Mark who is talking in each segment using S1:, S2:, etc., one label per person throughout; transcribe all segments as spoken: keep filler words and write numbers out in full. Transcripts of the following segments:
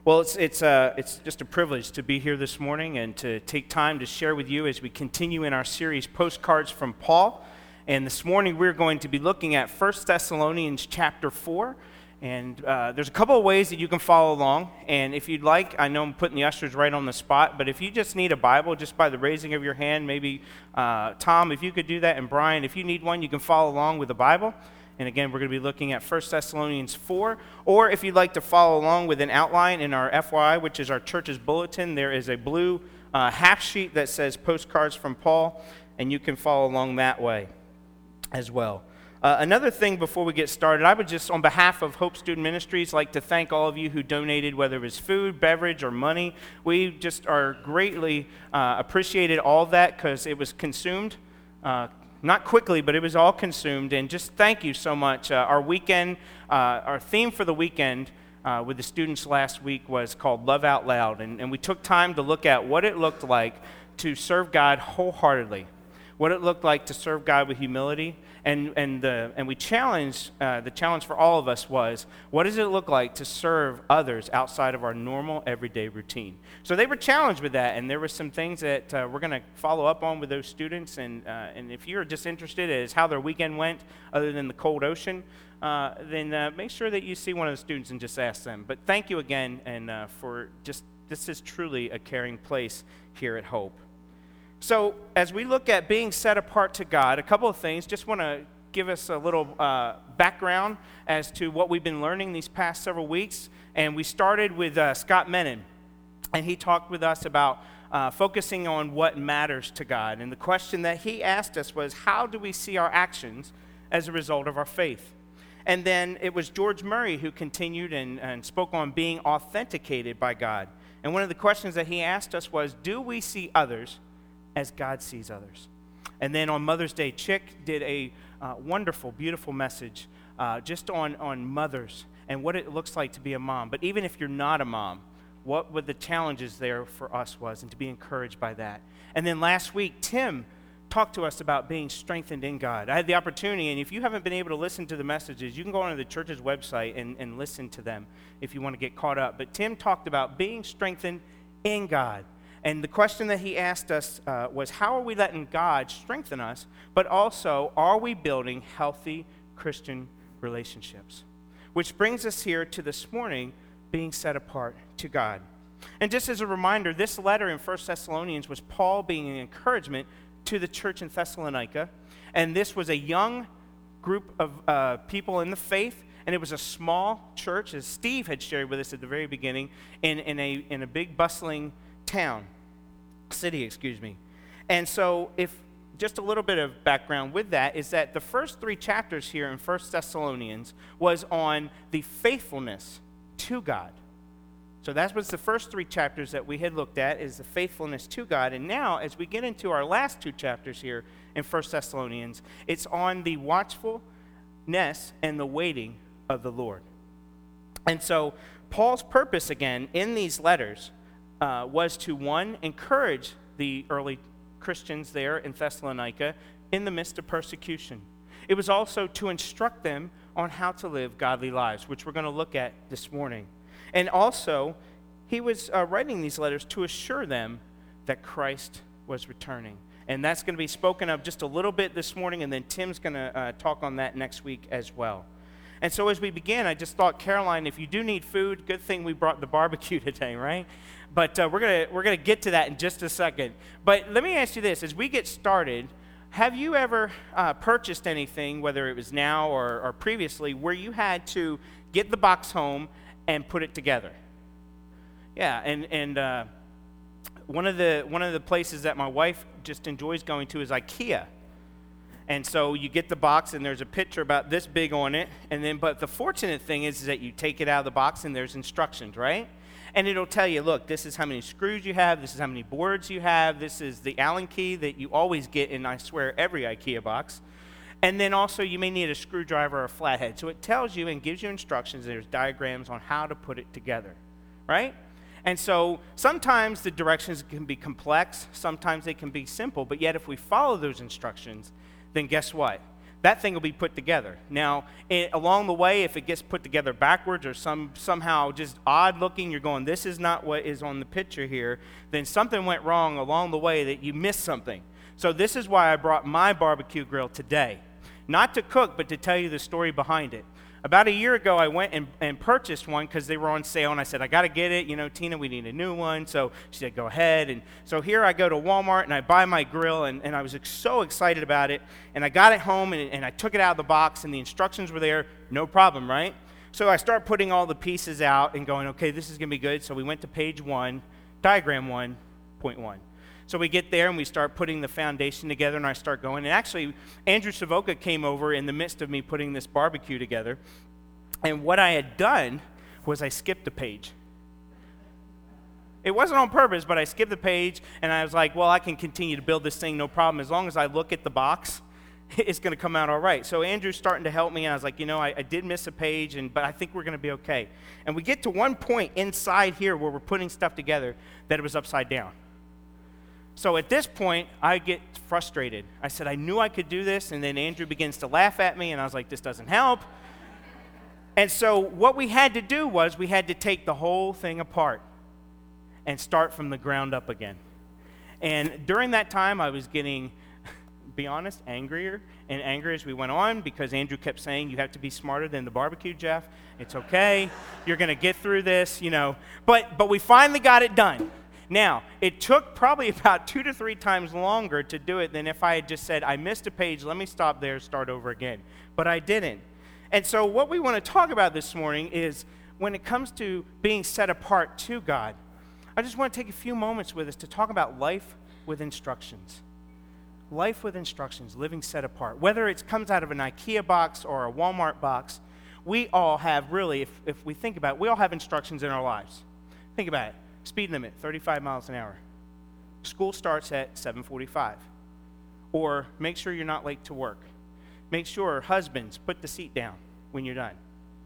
S1: Well, it's it's uh, it's just a privilege to be here this morning and to take time to share with you as we continue in our series, Postcards from Paul. And this morning we're going to be looking at First Thessalonians chapter four. And uh, there's a couple of ways that you can follow along. And if you'd like, I know I'm putting the ushers right on the spot, but if you just need a Bible, just by the raising of your hand, maybe uh, Tom, if you could do that, and Brian, if you need one, you can follow along with the Bible. And again, we're going to be looking at First Thessalonians four. Or if you'd like to follow along with an outline in our F Y I, which is our church's bulletin, there is a blue uh, half sheet that says Postcards from Paul, and you can follow along that way as well. Uh, another thing before we get started, I would just, on behalf of Hope Student Ministries, like to thank all of you who donated, whether it was food, beverage, or money. We just are greatly uh, appreciated all of that because it was consumed. Uh, Not quickly, but it was all consumed, and just thank you so much. Uh, our weekend, uh, our theme for the weekend uh, with the students last week was called Love Out Loud, and, and we took time to look at what it looked like to serve God wholeheartedly, what it looked like to serve God with humility, and and the and we challenged, uh, the challenge for all of us was, what does it look like to serve others outside of our normal everyday routine? So they were challenged with that, and there were some things that uh, we're going to follow up on with those students, and uh, and if you're just interested as how their weekend went, other than the cold ocean, uh, then uh, make sure that you see one of the students and just ask them. But thank you again, and uh, for just, this is truly a caring place here at Hope. So as we look at being set apart to God, a couple of things, just want to give us a little uh, background as to what we've been learning these past several weeks. And we started with uh, Scott Menon, and he talked with us about uh, focusing on what matters to God. And the question that he asked us was, how do we see our actions as a result of our faith? And then it was George Murray who continued and, and spoke on being authenticated by God. And one of the questions that he asked us was, do we see others as God sees others? And then on Mother's Day, Chick did a uh, wonderful, beautiful message uh, just on, on mothers and what it looks like to be a mom. But even if you're not a mom, what were the challenges there for us was, and to be encouraged by that. And then last week, Tim talked to us about being strengthened in God. I had the opportunity, and if you haven't been able to listen to the messages, you can go onto the church's website and, and listen to them if you want to get caught up. But Tim talked about being strengthened in God. And the question that he asked us uh, was, how are we letting God strengthen us, but also, are we building healthy Christian relationships? Which brings us here to this morning, being set apart to God. And just as a reminder, this letter in First Thessalonians was Paul being an encouragement to the church in Thessalonica. And this was a young group of uh, people in the faith, and it was a small church, as Steve had shared with us at the very beginning, in, in, a, in a big bustling town, city, excuse me. And so if just a little bit of background with that is that the first three chapters here in First Thessalonians was on the faithfulness to God. So that was the first three chapters that we had looked at, is the faithfulness to God. And now as we get into our last two chapters here in First Thessalonians, it's on the watchfulness and the waiting of the Lord. And so Paul's purpose again in these letters Uh, was to, one, encourage the early Christians there in Thessalonica in the midst of persecution. It was also to instruct them on how to live godly lives, which we're going to look at this morning. And also, he was uh, writing these letters to assure them that Christ was returning. And that's going to be spoken of just a little bit this morning, and then Tim's going to uh, talk on that next week as well. And so as we begin, I just thought, Caroline, if you do need food, good thing we brought the barbecue today, right? But uh, we're gonna we're gonna get to that in just a second. But let me ask you this: as we get started, have you ever uh, purchased anything, whether it was now or, or previously, where you had to get the box home and put it together? Yeah, and and uh, one of the one of the places that my wife just enjoys going to is IKEA. And so you get the box, and there's a picture about this big on it. And then, but the fortunate thing is, is that you take it out of the box, and there's instructions, right? And it'll tell you, look, this is how many screws you have, this is how many boards you have, this is the Allen key that you always get in, I swear, every IKEA box. And then also, you may need a screwdriver or a flathead. So it tells you and gives you instructions, there's diagrams on how to put it together, right? And so sometimes the directions can be complex, sometimes they can be simple, but yet if we follow those instructions, then guess what? that thing will be put together. Now, it, along the way, if it gets put together backwards or some somehow just odd looking, you're going, this is not what is on the picture here, then something went wrong along the way that you missed something. So this is why I brought my barbecue grill today. Not to cook, but to tell you the story behind it. About a year ago, I went and, and purchased one because they were on sale, and I said, I got to get it. You know, Tina, we need a new one. So she said, go ahead. And so here I go to Walmart, and I buy my grill, and, and I was so excited about it. And I got it home, and, and I took it out of the box, and the instructions were there. No problem, right? So I start putting all the pieces out and going, okay, this is going to be good. So we went to page one, diagram one point one. So we get there, and we start putting the foundation together, and I start going. And actually, Andrew Savoca came over in the midst of me putting this barbecue together. And what I had done was I skipped a page. It wasn't on purpose, but I skipped the page, and I was like, well, I can continue to build this thing, no problem. As long as I look at the box, it's going to come out all right. So Andrew's starting to help me, and I was like, you know, I, I did miss a page, and but I think we're going to be okay. And we get to one point inside here where we're putting stuff together that it was upside down. So at this point, I get frustrated. I said, I knew I could do this, and then Andrew begins to laugh at me, and I was like, this doesn't help. And so what we had to do was we had to take the whole thing apart and start from the ground up again. And during that time, I was getting, be honest, angrier and angrier as we went on because Andrew kept saying, you have to be smarter than the barbecue, Jeff. It's okay. You're going to get through this, you know. But but we finally got it done. Now, it took probably about two to three times longer to do it than if I had just said, I missed a page, let me stop there, start over again. But I didn't. And so what we want to talk about this morning is when it comes to being set apart to God, I just want to take a few moments with us to talk about life with instructions. Life with instructions, living set apart. Whether it comes out of an IKEA box or a Walmart box, we all have really, if, if we think about it, we all have instructions in our lives. Think about it. Speed limit, thirty-five miles an hour. School starts at seven forty-five. Or make sure you're not late to work. Make sure, husbands, put the seat down when you're done.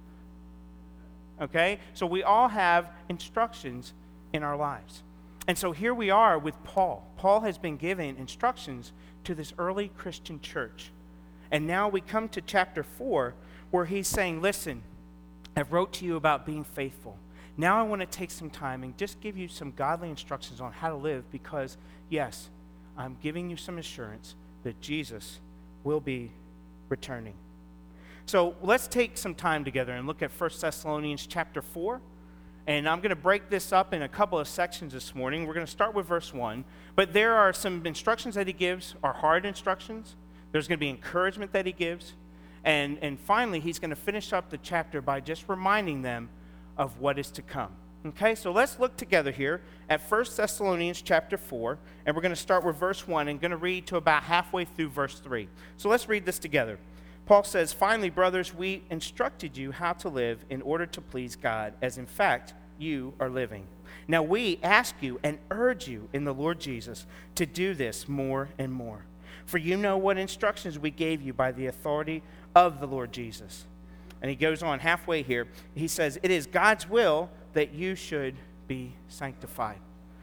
S1: Okay? So we all have instructions in our lives. And so here we are with Paul. Paul has been given instructions to this early Christian church. And now we come to chapter four where he's saying, listen, I've wrote to you about being faithful. Now I want to take some time and just give you some godly instructions on how to live because, yes, I'm giving you some assurance that Jesus will be returning. So let's take some time together and look at First Thessalonians chapter four. And I'm going to break this up in a couple of sections this morning. We're going to start with verse one. But there are some instructions that he gives, are hard instructions. There's going to be encouragement that he gives. And, and finally, he's going to finish up the chapter by just reminding them of what is to come. Okay, so let's look together here at First Thessalonians chapter four, and we're going to start with verse one and going to read to about halfway through verse three. So let's read this together. Paul says, finally, brothers, we instructed you how to live in order to please God, as in fact you are living. Now we ask you and urge you in the Lord Jesus to do this more and more. For you know what instructions we gave you by the authority of the Lord Jesus. And he goes on halfway here. He says, it is God's will that you should be sanctified.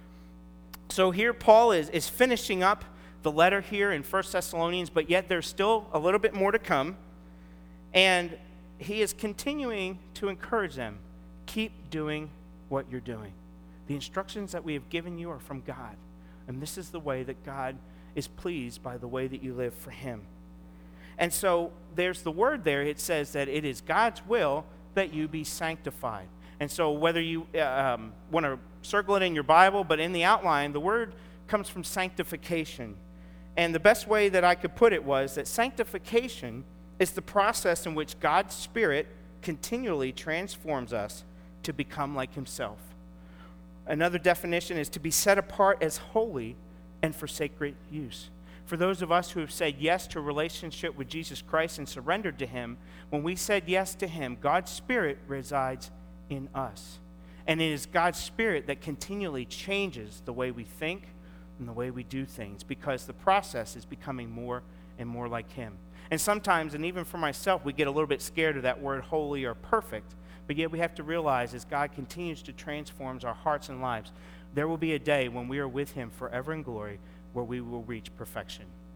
S1: So here Paul is, is finishing up the letter here in First Thessalonians, but yet there's still a little bit more to come. And he is continuing to encourage them. Keep doing what you're doing. The instructions that we have given you are from God. And this is the way that God is pleased by the way that you live for him. And so there's the word there. It says that it is God's will that you be sanctified. And so whether you um, want to circle it in your Bible, but in the outline, the word comes from sanctification. And the best way that I could put it was that sanctification is the process in which God's Spirit continually transforms us to become like himself. Another definition is to be set apart as holy and for sacred use. For those of us who have said yes to a relationship with Jesus Christ and surrendered to him, when we said yes to him, God's Spirit resides in us. And it is God's Spirit that continually changes the way we think and the way we do things because the process is becoming more and more like him. And sometimes, and even for myself, we get a little bit scared of that word holy or perfect, but yet we have to realize as God continues to transform our hearts and lives, there will be a day when we are with him forever in glory where we will reach perfection.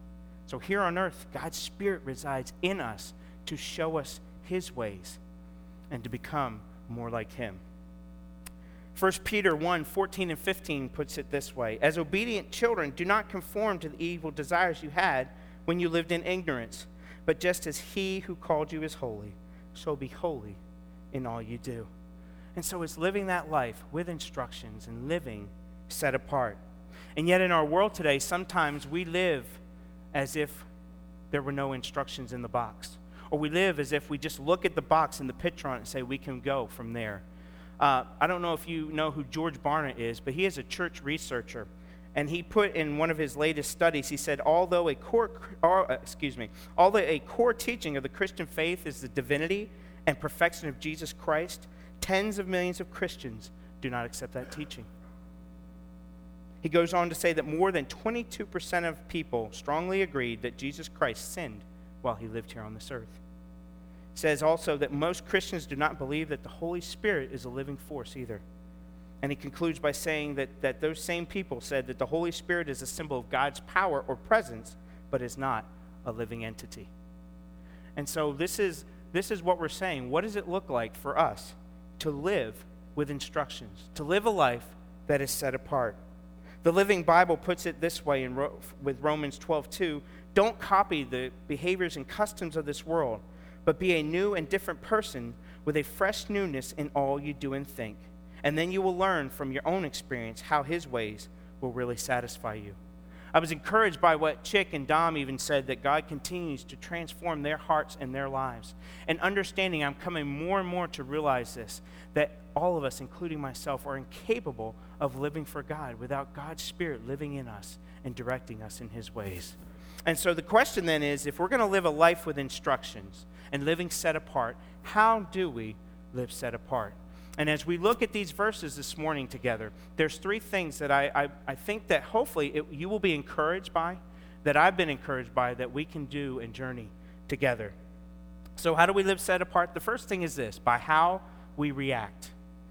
S1: So here on earth, God's Spirit resides in us to show us his ways and to become more like him. First Peter one, fourteen and fifteen puts it this way: as obedient children, do not conform to the evil desires you had when you lived in ignorance, but just as he who called you is holy, so be holy in all you do. And so it's living that life with instructions and living set apart. And yet in our world today, sometimes we live as if there were no instructions in the box. Or we live as if we just look at the box and the picture on it and say we can go from there. Uh, I don't know if you know who George Barna is, but he is a church researcher. And he put in one of his latest studies, he said, although a core, or, uh, excuse me, although a core teaching of the Christian faith is the divinity and perfection of Jesus Christ, tens of millions of Christians do not accept that teaching. He goes on to say that more than twenty-two percent of people strongly agreed that Jesus Christ sinned while he lived here on this earth. He says also that most Christians do not believe that the Holy Spirit is a living force either. And he concludes by saying that, that those same people said that the Holy Spirit is a symbol of God's power or presence, but is not a living entity. And so this is, this is what we're saying. What does it look like for us to live with instructions, to live a life that is set apart? The Living Bible puts it this way in, with Romans twelve two, don't copy the behaviors and customs of this world, but be a new and different person with a fresh newness in all you do and think. And then you will learn from your own experience how his ways will really satisfy you. I was encouraged by what Chick and Dom even said, that God continues to transform their hearts and their lives. And understanding, I'm coming more and more to realize this, that all of us, including myself, are incapable of living for God without God's Spirit living in us and directing us in his ways. And so the question then is, if we're going to live a life with instructions and living set apart, how do we live set apart? And as we look at these verses this morning together, there's three things that I, I, I think that hopefully it, you will be encouraged by, that I've been encouraged by, that we can do and journey together. So how do we live set apart? The first thing is this: by how we react.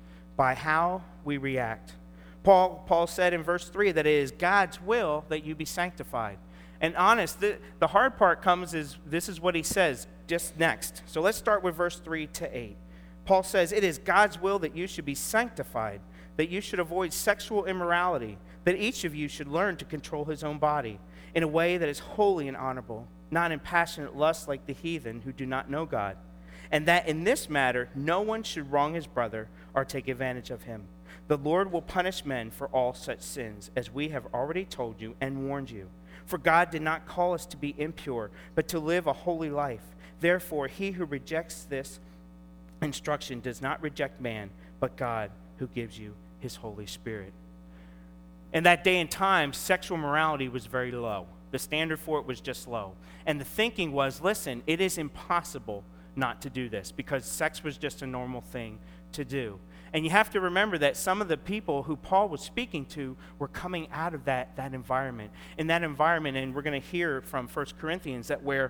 S1: By how we react. Paul, Paul said in verse three that it is God's will that you be sanctified. And honest, the, the hard part comes is, this is what he says just next. So let's start with verse three to eight. Paul says, it is God's will that you should be sanctified, that you should avoid sexual immorality, that each of you should learn to control his own body in a way that is holy and honorable, not in passionate lust like the heathen who do not know God, and that in this matter no one should wrong his brother or take advantage of him. The Lord will punish men for all such sins, as we have already told you and warned you. For God did not call us to be impure, but to live a holy life. Therefore, he who rejects this instruction does not reject man, but God, who gives you his Holy Spirit. In that day and time, sexual morality was very low. The standard for it was just low. And the thinking was, listen, it is impossible not to do this, because sex was just a normal thing to do. And you have to remember that some of the people who Paul was speaking to were coming out of that, that environment. In that environment, and we're going to hear from First Corinthians, that where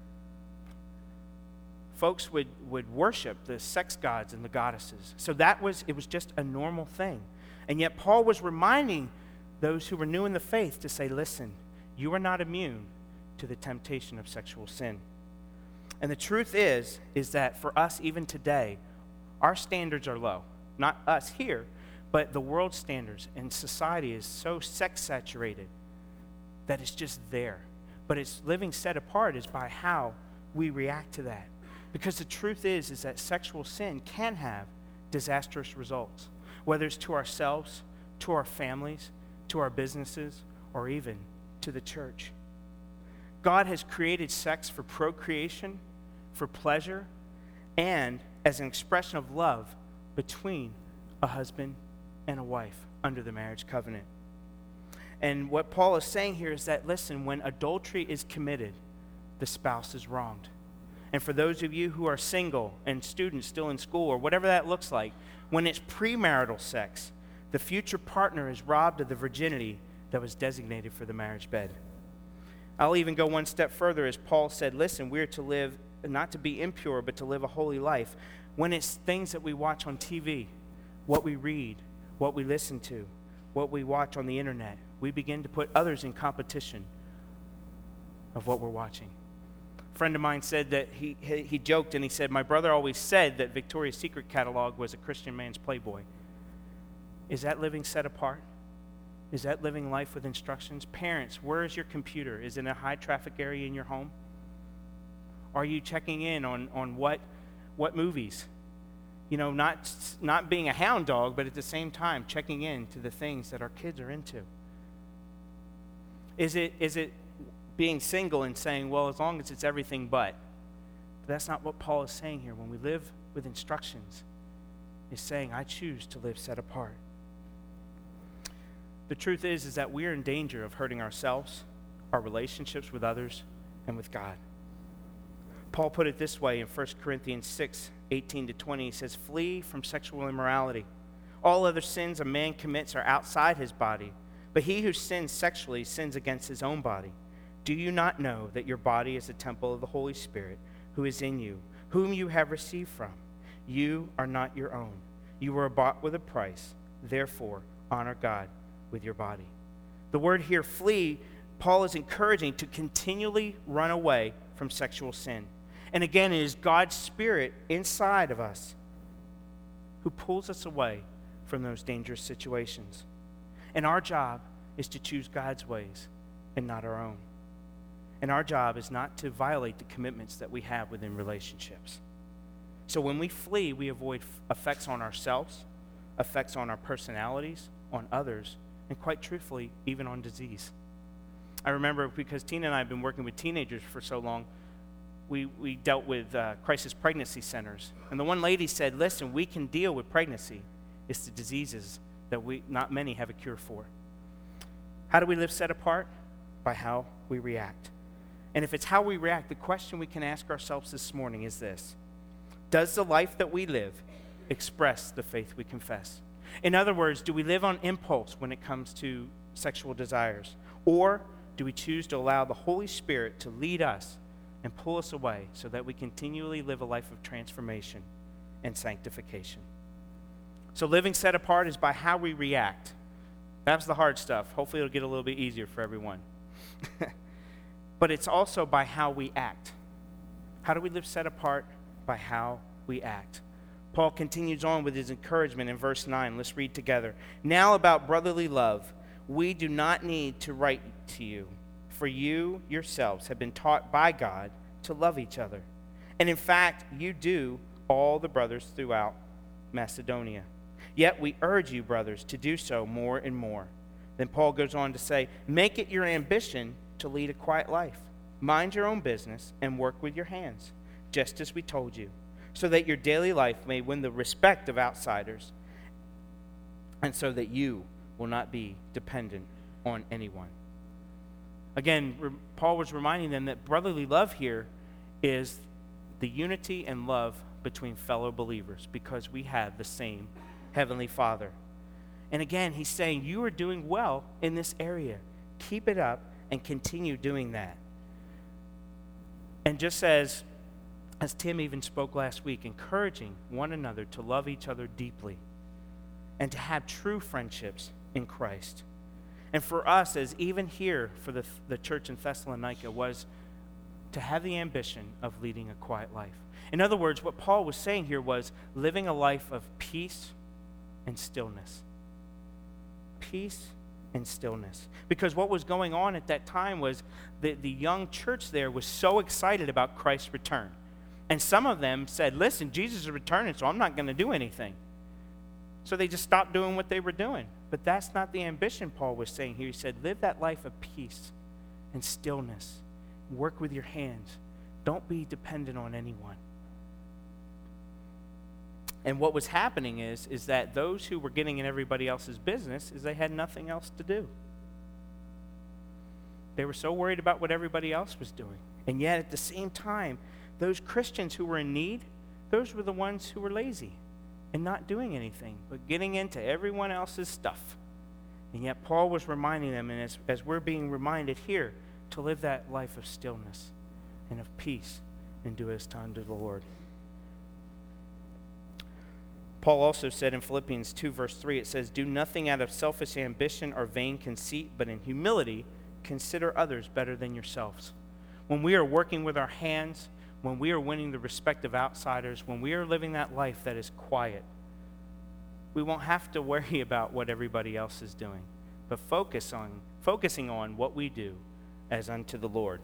S1: folks would, would worship the sex gods and the goddesses. So that was, it was just a normal thing. And yet Paul was reminding those who were new in the faith to say, listen, you are not immune to the temptation of sexual sin. And the truth is, is that for us even today, our standards are low. Not us here, but the world standards and society is so sex saturated that it's just there. But it's living set apart is by how we react to that. Because the truth is, is that sexual sin can have disastrous results, whether it's to ourselves, to our families, to our businesses, or even to the church. God has created sex for procreation, for pleasure, and as an expression of love between a husband and a wife under the marriage covenant. And what Paul is saying here is that, listen, when adultery is committed, the spouse is wronged. And for those of you who are single and students still in school or whatever that looks like, when it's premarital sex, the future partner is robbed of the virginity that was designated for the marriage bed. I'll even go one step further, as Paul said, listen, we're to live, not to be impure, but to live a holy life. When it's things that we watch on T V, what we read, what we listen to, what we watch on the internet, we begin to put others in competition of what we're watching. A friend of mine said that he, he, he joked and he said, my brother always said that Victoria's Secret catalog was a Christian man's Playboy. Is that living set apart? Is that living life with instructions? Parents, where is your computer? Is it in a high traffic area in your home? Are you checking in on, on what, what movies? You know, not, not being a hound dog, but at the same time checking in to the things that our kids are into. Is it, is it being single and saying, well, as long as it's everything but? But that's not what Paul is saying here. When we live with instructions, he's saying, I choose to live set apart. The truth is, is that we are in danger of hurting ourselves, our relationships with others, and with God. Paul put it this way in First Corinthians six, eighteen to twenty. He says, flee from sexual immorality. All other sins a man commits are outside his body, but he who sins sexually sins against his own body. Do you not know that your body is a temple of the Holy Spirit who is in you, whom you have received from? You are not your own. You were bought with a price. Therefore, honor God with your body. The word here, flee, Paul is encouraging to continually run away from sexual sin. And again, it is God's Spirit inside of us who pulls us away from those dangerous situations. And our job is to choose God's ways and not our own. And our job is not to violate the commitments that we have within relationships. So when we flee, we avoid effects on ourselves, effects on our personalities, on others, and quite truthfully, even on disease. I remember because Tina and I have been working with teenagers for so long, we, we dealt with uh, crisis pregnancy centers. And the one lady said, listen, we can deal with pregnancy. It's the diseases that we not many have a cure for. How do we live set apart? By how we react. And if it's how we react, the question we can ask ourselves this morning is this: does the life that we live express the faith we confess? In other words, do we live on impulse when it comes to sexual desires? Or do we choose to allow the Holy Spirit to lead us and pull us away so that we continually live a life of transformation and sanctification? So living set apart is by how we react. That's the hard stuff. Hopefully it'll get a little bit easier for everyone. But it's also by how we act. How do we live set apart? By how we act. Paul continues on with his encouragement in verse nine. Let's read together. Now about brotherly love, we do not need to write to you, for you yourselves have been taught by God to love each other. And in fact, you do all the brothers throughout Macedonia. Yet we urge you, brothers, to do so more and more. Then Paul goes on to say, make it your ambition to lead a quiet life. Mind your own business and work with your hands, just as we told you, so that your daily life may win the respect of outsiders, and so that you will not be dependent on anyone. Again, Paul was reminding them that brotherly love here is the unity and love between fellow believers because we have the same Heavenly Father. And again, he's saying, you are doing well in this area. Keep it up and continue doing that. And just as, as Tim even spoke last week, encouraging one another to love each other deeply and to have true friendships in Christ. And for us, as even here for the, the church in Thessalonica, was to have the ambition of leading a quiet life. In other words, what Paul was saying here was living a life of peace and stillness. Peace and stillness. Because what was going on at that time was that the young church there was so excited about Christ's return. And some of them said, listen, Jesus is returning, so I'm not going to do anything. So they just stopped doing what they were doing. But that's not the ambition Paul was saying here. He said, live that life of peace and stillness. Work with your hands. Don't be dependent on anyone. And what was happening is, is that those who were getting in everybody else's business is they had nothing else to do. They were so worried about what everybody else was doing. And yet at the same time, those Christians who were in need, those were the ones who were lazy and not doing anything, but getting into everyone else's stuff. And yet Paul was reminding them, and as, as we're being reminded here, to live that life of stillness and of peace and do as unto the Lord. Paul also said in Philippians two, verse three, it says, do nothing out of selfish ambition or vain conceit, but in humility consider others better than yourselves. when we are working with our hands, when we are winning the respect of outsiders, when we are living that life that is quiet, we won't have to worry about what everybody else is doing, but focus on focusing on what we do as unto the Lord.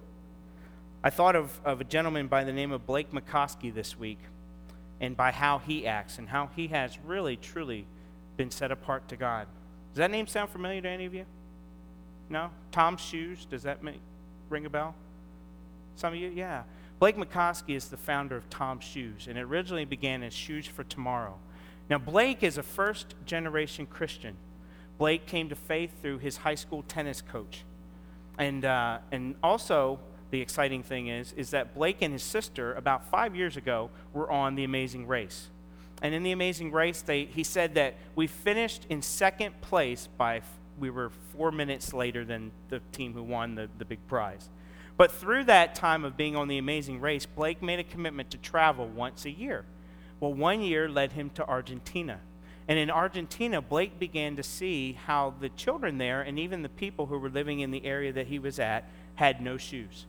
S1: I thought of, of a gentleman by the name of Blake McCoskey this week, and by how he acts and how he has really, truly been set apart to God. Does that name sound familiar to any of you? No? Tom's Shoes, does that make, ring a bell? Some of you? Yeah. Blake McCoskey is the founder of Tom's Shoes, and it originally began as Shoes for Tomorrow. Now, Blake is a first-generation Christian. Blake came to faith through his high school tennis coach. And, uh, and also, the exciting thing is, is that Blake and his sister, about five years ago, were on The Amazing Race. And in The Amazing Race, they, he said that we finished in second place by, we were four minutes later than the team who won the, the big prize. But through that time of being on The Amazing Race, Blake made a commitment to travel once a year. Well, one year led him to Argentina. And in Argentina, Blake began to see how the children there, and even the people who were living in the area that he was at, had no shoes.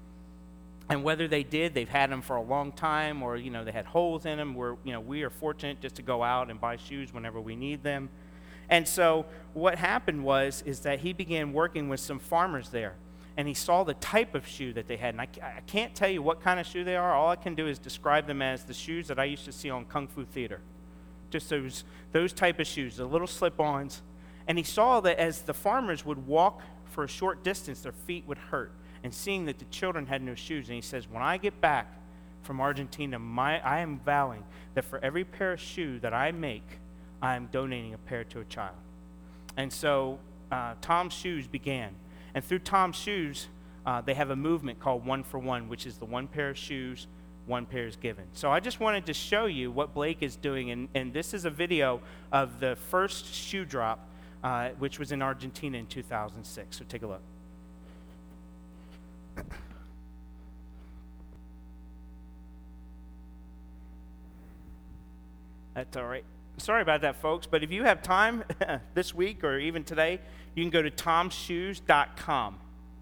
S1: And whether they did, they've had them for a long time, or, you know, they had holes in them. We're, you know, we are fortunate just to go out and buy shoes whenever we need them. And so what happened was, is that he began working with some farmers there. And he saw the type of shoe that they had. And I, I can't tell you what kind of shoe they are. All I can do is describe them as the shoes that I used to see on Kung Fu Theater. Just those, those type of shoes, the little slip-ons. And he saw that as the farmers would walk for a short distance, their feet would hurt. And seeing that the children had no shoes, and he says, when I get back from Argentina, my, I am vowing that for every pair of shoes that I make, I am donating a pair to a child. And so uh, Tom's Shoes began. And through Tom's Shoes, uh, they have a movement called One for One, which is the one pair of shoes, one pair is given. So I just wanted to show you what Blake is doing, and, and this is a video of the first shoe drop, uh, which was in Argentina in two thousand six. So take a look. That's all right. Sorry about that, folks, but if you have time this week or even today, you can go to toms shoes dot com.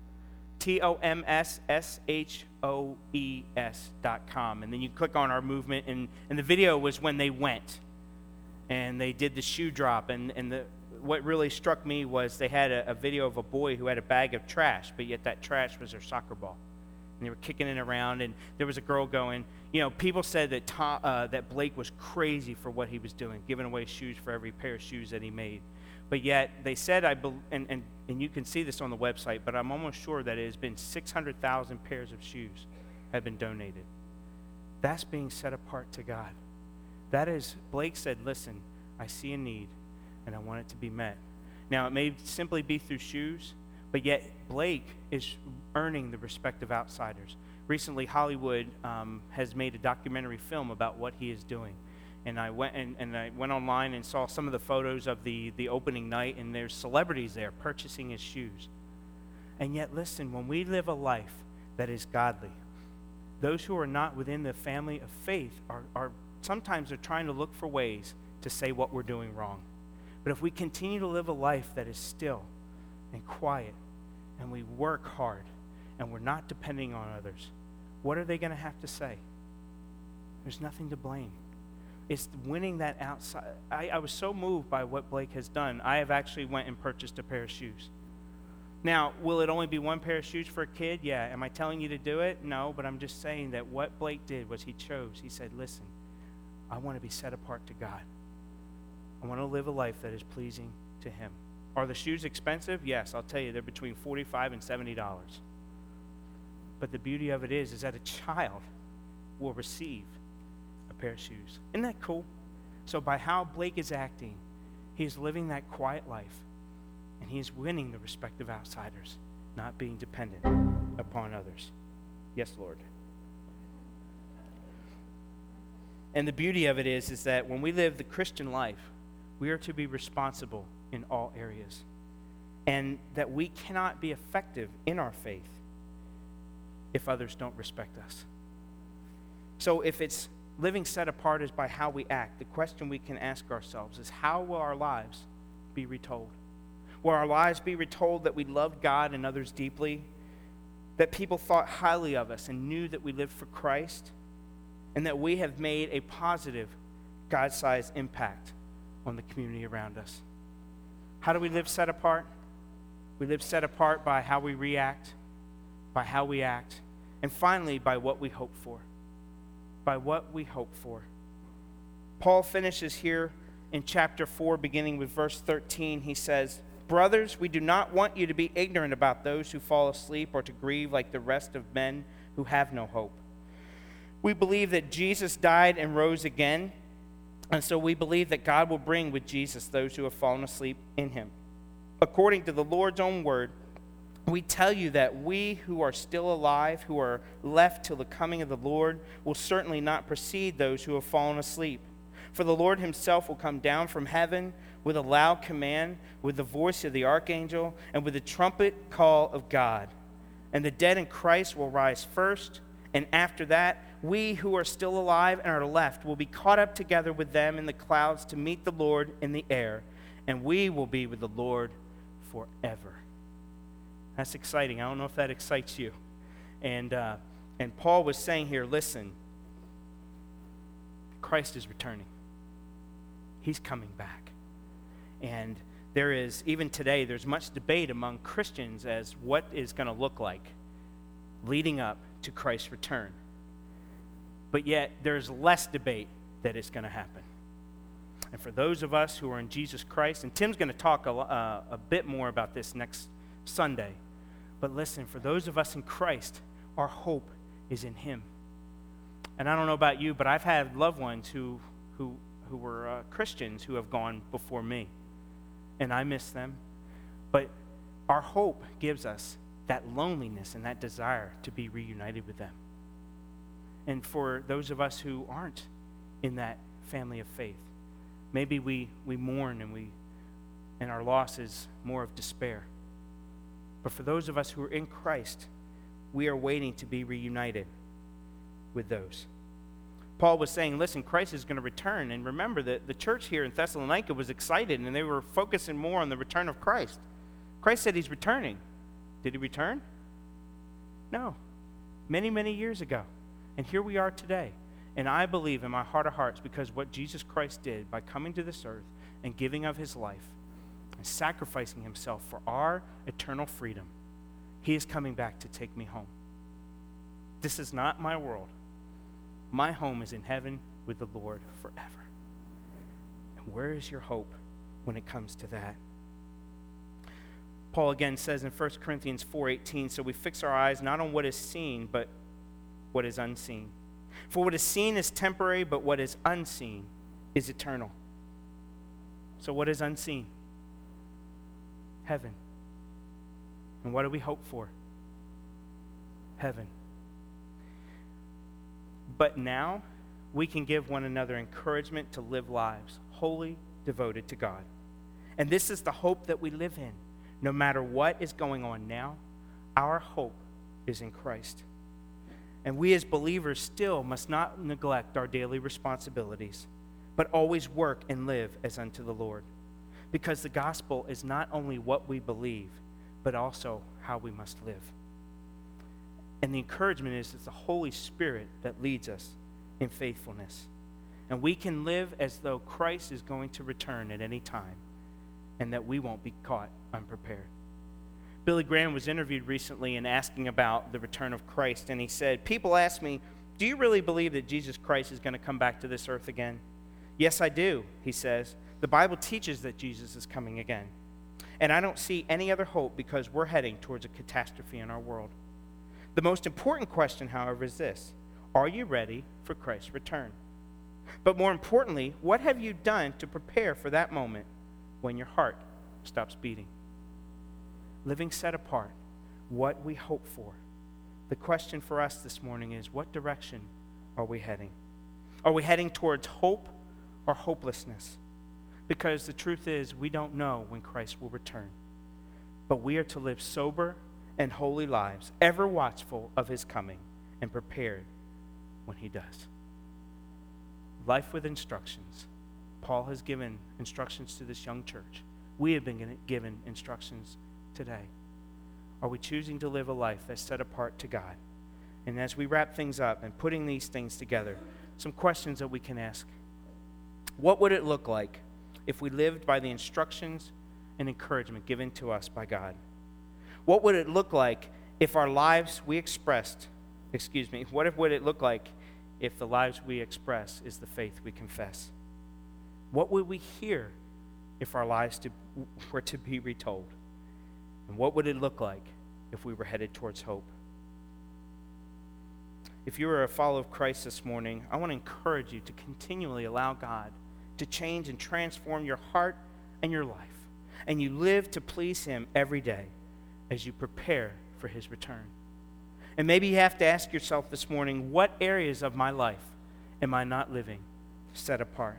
S1: T O M S S H O E S dot com. And then you click on our movement, and, and the video was when they went. And they did the shoe drop, and, and the what really struck me was they had a, a video of a boy who had a bag of trash, but yet that trash was their soccer ball. And they were kicking it around, and there was a girl going, you know, people said that Tom, uh, that Blake was crazy for what he was doing, giving away shoes for every pair of shoes that he made. But yet they said, I be, and, and, and you can see this on the website, but I'm almost sure that it has been six hundred thousand pairs of shoes have been donated. That's being set apart to God. That is, Blake said, listen, I see a need, and I want it to be met. Now, it may simply be through shoes, but yet Blake is earning the respect of outsiders. Recently, Hollywood um, has made a documentary film about what he is doing. And I went and, and I went online and saw some of the photos of the, the opening night, and there's celebrities there purchasing his shoes. And yet, listen, when we live a life that is godly, those who are not within the family of faith are, are sometimes they're trying to look for ways to say what we're doing wrong. But if we continue to live a life that is still and quiet, and we work hard, and we're not depending on others, what are they going to have to say? There's nothing to blame. It's winning that outside. I, I was so moved by what Blake has done. I have actually went and purchased a pair of shoes. Now, will it only be one pair of shoes for a kid? Yeah. Am I telling you to do it? No, but I'm just saying that what Blake did was he chose. He said, listen, I want to be set apart to God. I want to live a life that is pleasing to him. Are the shoes expensive? Yes, I'll tell you, they're between forty-five dollars and seventy dollars. But the beauty of it is, is that a child will receive a pair of shoes. Isn't that cool? So by how Blake is acting, he is living that quiet life, and he is winning the respect of outsiders, not being dependent upon others. Yes, Lord. And the beauty of it is, is that when we live the Christian life, we are to be responsible in all areas, and that we cannot be effective in our faith if others don't respect us. So if it's living set apart is by how we act, the question we can ask ourselves is, how will our lives be retold? Will our lives be retold that we loved God and others deeply, that people thought highly of us and knew that we lived for Christ, and that we have made a positive, God-sized impact on the community around us. How do we live set apart? We live set apart by how we react, by how we act, and finally, by what we hope for. By what we hope for. Paul finishes here in chapter four, beginning with verse thirteen. He says, "Brothers, we do not want you to be ignorant about those who fall asleep or to grieve like the rest of men who have no hope. We believe that Jesus died and rose again, and so we believe that God will bring with Jesus those who have fallen asleep in him. According to the Lord's own word, we tell you that we who are still alive, who are left till the coming of the Lord, will certainly not precede those who have fallen asleep. For the Lord himself will come down from heaven with a loud command, with the voice of the archangel, and with the trumpet call of God. And the dead in Christ will rise first, and after that, we who are still alive and are left will be caught up together with them in the clouds to meet the Lord in the air, and we will be with the Lord forever." That's exciting. I don't know if that excites you. And, uh, and Paul was saying here, listen, Christ is returning. He's coming back. And there is, even today, there's much debate among Christians as what is going to look like leading up to Christ's return. But yet, there's less debate that it's going to happen. And for those of us who are in Jesus Christ, and Tim's going to talk a, uh, a bit more about this next Sunday, but listen, for those of us in Christ, our hope is in him. And I don't know about you, but I've had loved ones who who who were uh, Christians who have gone before me, and I miss them. But our hope gives us that loneliness and that desire to be reunited with them. And for those of us who aren't in that family of faith, maybe we, we mourn and we and our loss is more of despair. But for those of us who are in Christ, we are waiting to be reunited with those. Paul was saying, listen, Christ is going to return. And remember that the church here in Thessalonica was excited, and they were focusing more on the return of Christ. Christ said he's returning. Did he return? No. Many, many years ago. And here we are today. And I believe in my heart of hearts, because what Jesus Christ did by coming to this earth and giving of his life and sacrificing himself for our eternal freedom, he is coming back to take me home. This is not my world. My home is in heaven with the Lord forever. And where is your hope when it comes to that? Paul again says in First Corinthians four eighteen, so we fix our eyes not on what is seen, but what is unseen. For what is seen is temporary, but what is unseen is eternal. So what is unseen? Heaven. And what do we hope for? Heaven. But now we can give one another encouragement to live lives wholly devoted to God. And this is the hope that we live in. No matter what is going on now, our hope is in Christ. And we as believers still must not neglect our daily responsibilities, but always work and live as unto the Lord. Because the gospel is not only what we believe, but also how we must live. And the encouragement is it's the Holy Spirit that leads us in faithfulness. And we can live as though Christ is going to return at any time, and that we won't be caught unprepared. Billy Graham was interviewed recently and asking about the return of Christ, and he said, people ask me, do you really believe that Jesus Christ is going to come back to this earth again? Yes, I do, he says. The Bible teaches that Jesus is coming again. And I don't see any other hope because we're heading towards a catastrophe in our world. The most important question, however, is this. Are you ready for Christ's return? But more importantly, what have you done to prepare for that moment when your heart stops beating? Living set apart, what we hope for. The question for us this morning is, what direction are we heading? Are we heading towards hope or hopelessness? Because the truth is, we don't know when Christ will return. But we are to live sober and holy lives, ever watchful of his coming and prepared when he does. Life with instructions. Paul has given instructions to this young church. We have been given instructions today. Are we choosing to live a life that's set apart to God? And as we wrap things up and putting these things together, some questions that we can ask. What would it look like if we lived by the instructions and encouragement given to us by God? What would it look like if our lives we expressed, excuse me, what if, would it look like if the lives we express is the faith we confess? What would we hear if our lives to, were to be retold? And what would it look like if we were headed towards hope? If you are a follower of Christ this morning, I want to encourage you to continually allow God to change and transform your heart and your life. And you live to please Him every day as you prepare for His return. And maybe you have to ask yourself this morning, what areas of my life am I not living set apart?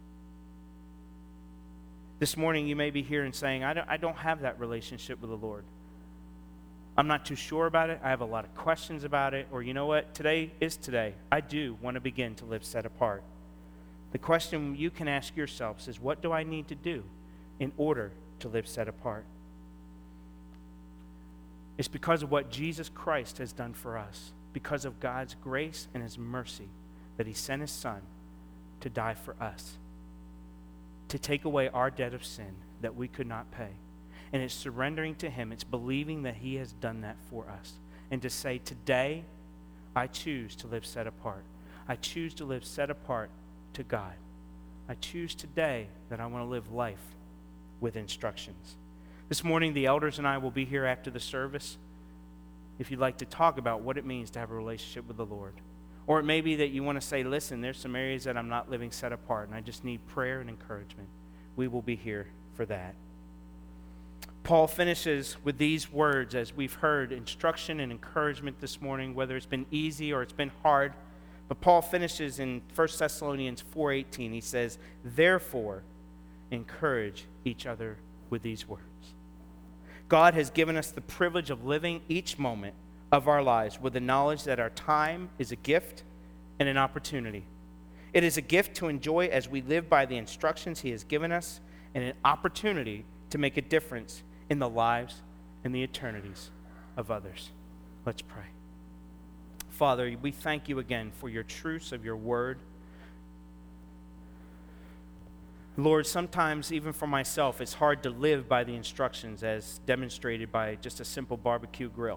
S1: This morning you may be here and saying, I don't, I don't have that relationship with the Lord. I'm not too sure about it. I have a lot of questions about it. Or you know what? Today is today. I do want to begin to live set apart. The question you can ask yourselves is, what do I need to do in order to live set apart? It's because of what Jesus Christ has done for us, because of God's grace and His mercy, that He sent His Son to die for us, to take away our debt of sin that we could not pay. And it's surrendering to Him. It's believing that He has done that for us. And to say, today, I choose to live set apart. I choose to live set apart to God. I choose today that I want to live life with instructions. This morning, the elders and I will be here after the service if you'd like to talk about what it means to have a relationship with the Lord. Or it may be that you want to say, listen, there's some areas that I'm not living set apart, and I just need prayer and encouragement. We will be here for that. Paul finishes with these words, as we've heard instruction and encouragement this morning, whether it's been easy or it's been hard. But Paul finishes in First Thessalonians four eighteen. He says, therefore, encourage each other with these words. God has given us the privilege of living each moment of our lives with the knowledge that our time is a gift and an opportunity. It is a gift to enjoy as we live by the instructions He has given us, and an opportunity to make a difference in the lives and the eternities of others. Let's pray. Father, we thank You again for Your truths of Your word. Lord, sometimes even for myself, it's hard to live by the instructions as demonstrated by just a simple barbecue grill.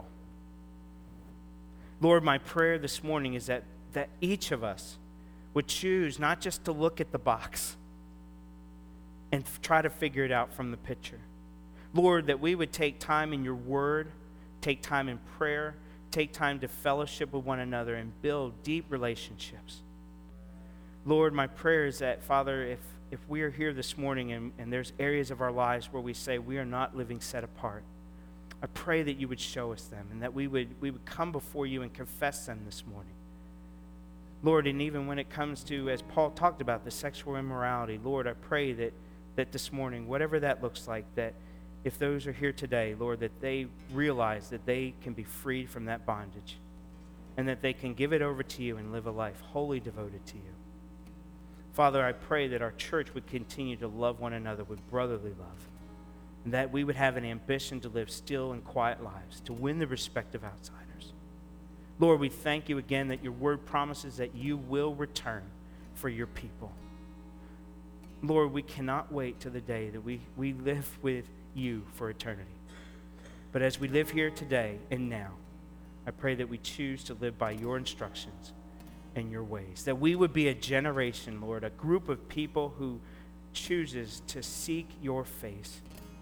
S1: Lord, my prayer this morning is that, that each of us would choose not just to look at the box and f- try to figure it out from the picture. Lord, that we would take time in Your word, take time in prayer, take time to fellowship with one another and build deep relationships. Lord, my prayer is that, Father, if If we are here this morning and, and there's areas of our lives where we say we are not living set apart, I pray that You would show us them and that we would we would come before You and confess them this morning. Lord, and even when it comes to, as Paul talked about, the sexual immorality, Lord, I pray that, that this morning, whatever that looks like, that if those are here today, Lord, that they realize that they can be freed from that bondage and that they can give it over to You and live a life wholly devoted to You. Father, I pray that our church would continue to love one another with brotherly love, and that we would have an ambition to live still and quiet lives, to win the respect of outsiders. Lord, we thank You again that Your word promises that You will return for Your people. Lord, we cannot wait till the day that we, we live with You for eternity. But as we live here today and now, I pray that we choose to live by Your instructions and Your ways, that we would be a generation, Lord, a group of people who chooses to seek Your face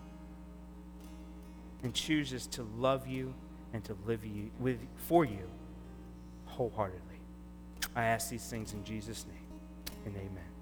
S1: and chooses to love You and to live you, with, for You wholeheartedly. I ask these things in Jesus' name, and amen.